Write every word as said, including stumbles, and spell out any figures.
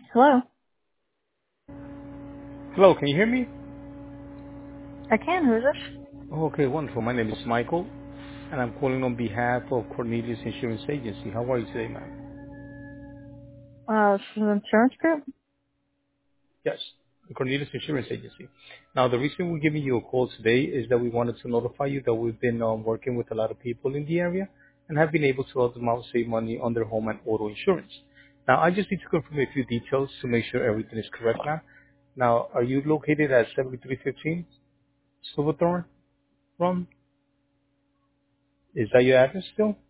Hello. Hello, can you hear me? I can. Who is this? Oh, okay, wonderful. My name is Michael, and I'm calling on behalf of Cornelius Insurance Agency. How are you today, ma'am? Uh, this is an insurance group. Yes, the Cornelius Insurance Agency. Now, the reason we're giving you a call today is that we wanted to notify you that we've been um, working with a lot of people in the area and have been able to help them out save money on their home and auto insurance. Now, I just need to confirm a few details to make sure everything is correct, ma'am. Now, are you located at seventy-three fifteen Silverthorne Run? Is that your address still?